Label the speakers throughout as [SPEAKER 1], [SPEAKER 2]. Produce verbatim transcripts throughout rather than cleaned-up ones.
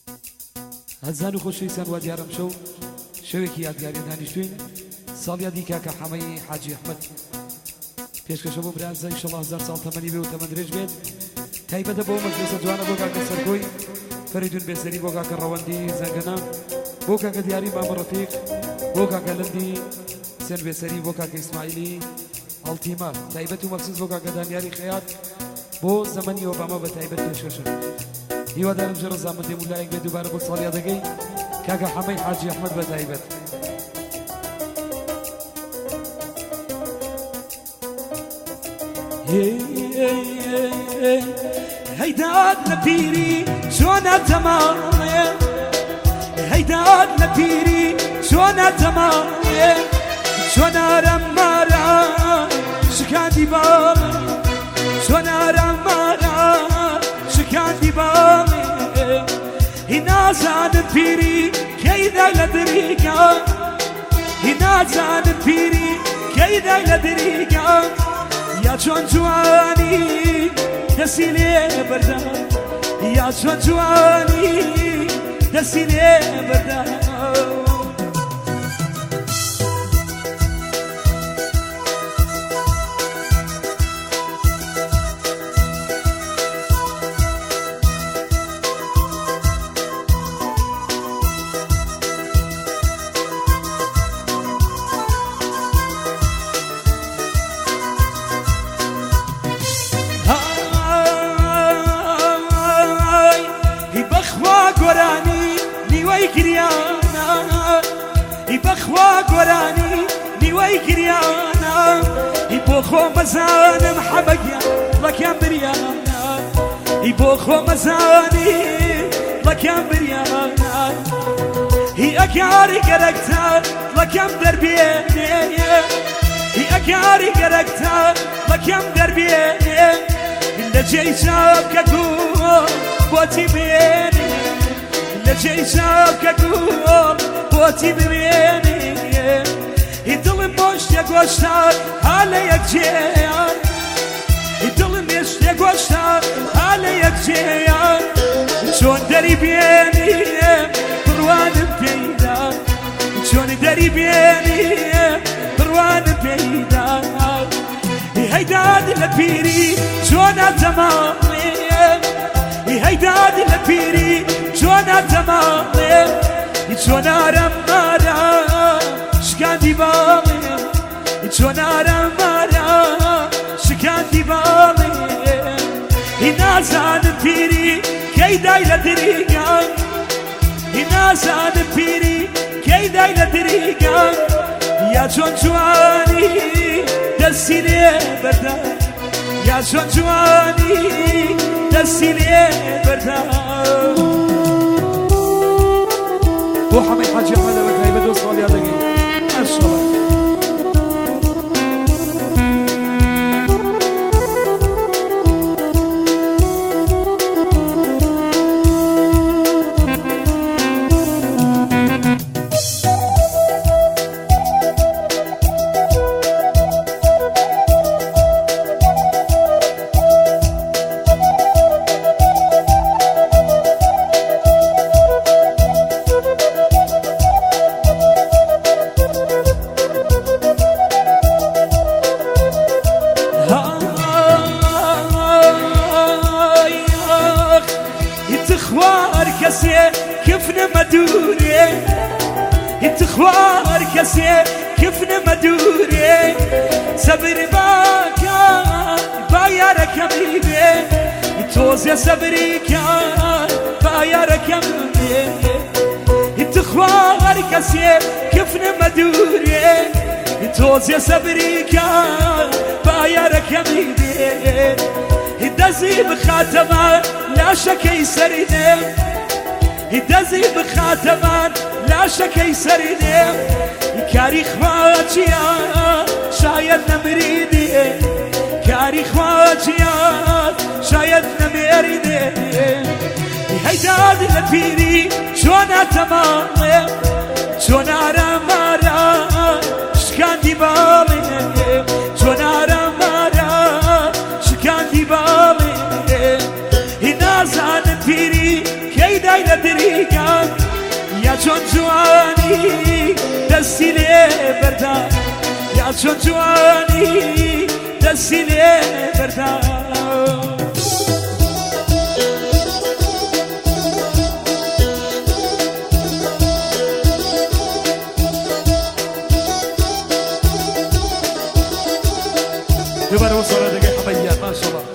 [SPEAKER 1] هەزان و خۆشەویستان وا دیارەم شەو شەوێکی یادگاری دانیشتوین ساڵیادی کاکە حەمەی حاجی ئەحمەد پێشکەشە بۆ برانزە ئینشەڵڵا هەزار ساڵ تەمەنی بێ و تەمەن درێژ بێت تایبەتە بۆ مەجلسە جوانە بۆ کاکە سەرکۆی فەریدون بێزەری بۆ کاکە ڕەوەندی زەنگەنە بۆ کاکە دیاری مامە ڕەفیق بۆ کاکە لەندی سێن بێسەری بۆ کاکە ئیسماعیلی هەڵتیمە تایبەت و مەخصوص بۆ کاکە دانیاری خەیات بۆ زەمەنی ئۆبامە بە تایبەت پێشکەشە هیوادارم ژە ڕەزامەندی مولایەک بێت دووبارە بۆ ساڵیادەکەی کاکە حەمەی حاجی ئەحمەد بە تایبەت
[SPEAKER 2] هەیداد لە پیری چۆنە تەماڵێ هەیداد لە پیری چۆنە تەماڵێ چۆنارەم مارە شکاندی باڵێ چۆنارەم مارە شکاندی باڵێ هی نازانم پیری کەیدای لە دریگە هی نازانم پیری کەیدای لە دریگە یا چۆن جوانی دەستی لێ بەردا یا چۆن جوانی دەستی لێ بەردا بەخوا گۆرانی نیوەی گریانە هی بۆ خۆ مەزانم حەمەگیان بەکەم بریانە هی بۆ خۆ مەزانی بەکەم بریانە هی ئەگاری گەرەکتە بەکەم دەربێنێ هی ئەگاری گەرەکتە بەکەم دەربێنێ لە جێی چاوکە گوڵ بۆتی بێنێ لە جێی چاوکە گوڵ بۆتی ببێنێ هی دڵم بۆشتێ گۆشتە ها لە یەکجێیان هی دڵم بێشتێ گۆشتە ها لە یەکجێیان چۆن دەری بێنی بڕوانم پێیدا چۆن دەری بێنی بڕوانم پێیدا هی هەیدادی لە پیری چۆنە تەماڵێ هی هەیدادی لە پیری چۆنە تەماڵێ چۆنارەم مارە شکاندی باڵێ چۆنارەم مارە شکاندی باڵێ هی نازانم پیری کەیدای لە دریگان هی نازانم پیری کەیدای لە دریگان یا چۆن جوانی دەستی لێ بەردا یا چۆن جوانی دەستی لێ بەردا بۆ حەمەی حاجی ئەحمەد بە تایبەت و ساڵیادەکەی ماشەڵڵا خوار کەسێ کفنە مەدورێ سەبر باکە با یارەکەمی بێ تۆزێ سەبریکە با یارەکەم بێ خوار کەسێ کفنە مەدورێ تۆزێ سەبریکە با یارەکەمی بێ دەزی بخاتەمە لاشەکەی سەریدێ دەزی بخاتەمان لاشەکەی سەریدێ کاری خواچیە شاید نەمریدێ کاری خواچیە شاید نەمێریدێ هەیدادی لە پیری چۆنە تەماڵێ چۆنارە مارە شکاندی باڵێ چۆنارە مارە شکاندی باڵێ هی نازانم پیری کەیدای
[SPEAKER 1] لە دریگان یا چۆن جوانی دەستی لێ بەردا یا چۆن جوانی دەستی لێ بەردا
[SPEAKER 2] دوباره وصل دقيقة حميات ما شاء الله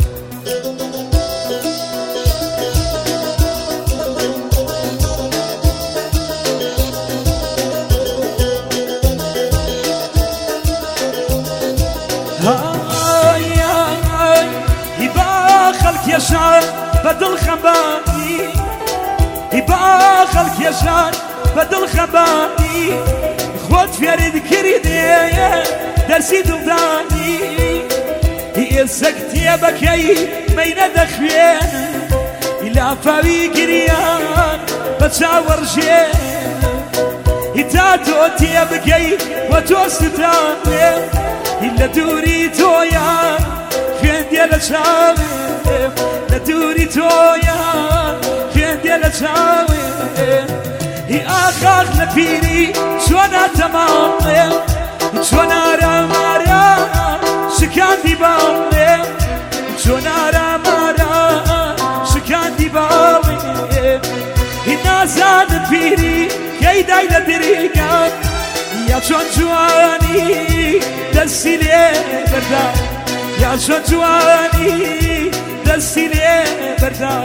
[SPEAKER 1] هاي هاي يبا خلك يا شعر بدل خباني يبا خلك يا شعر بدل خباني خود فريد كريدي درسي دلداني هي سكتي بكي مين دخوين إلا فاوي قريان بتشاور جين إتاتو تيبكي وتوستاني إلا دوري تويا فين ديال شاوي لا دوري تويا فين ديال شاوي هي آخر لبيري شوانا تمام شوانا رامارا شكان دي بالي شوانا رامارا شكان دي بالي الناس عن بيري كي داي لدريقان يا شون جواني دسي لي بردا يا شون جواني دسي لي بردا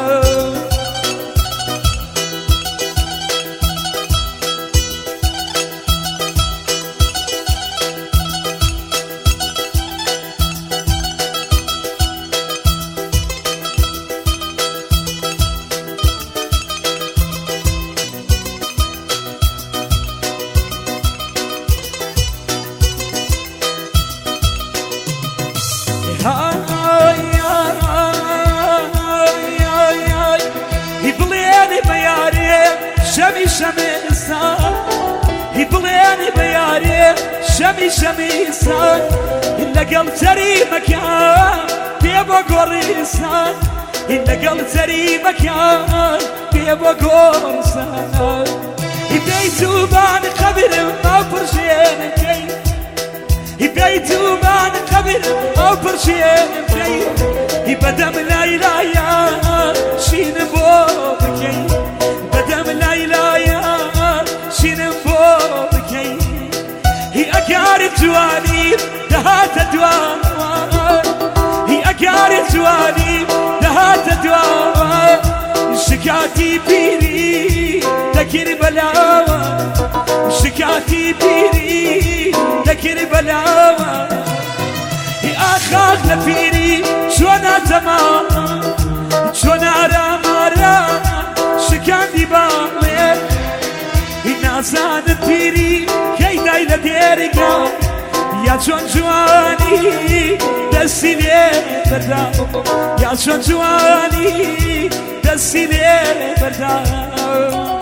[SPEAKER 1] شمي إنسان يبليني بياري شمي شمي إنسان إلا قلب تري مكان بيبو قريسان إلا قلب تري مكان بيبو قريسان يبيتو بان قبل ما برشين كي يبيتو بان قبل ما برشين كي يبدم لا إله يا شين بوبكي بدم لا إله يا شين بوبكي هي أكار تواني دهات دوام هي أكار تواني دهات دوام شكاتي بيري ذكر بلاوة شكاتي بيري ذكر بلاوة هي آخر لبيري شونا تمام شونا رامارا شكان دي بالي الناسان بيري كي داي لديرقا يا شون جواني دسي لي بردا يا شون جواني دسي لي بردا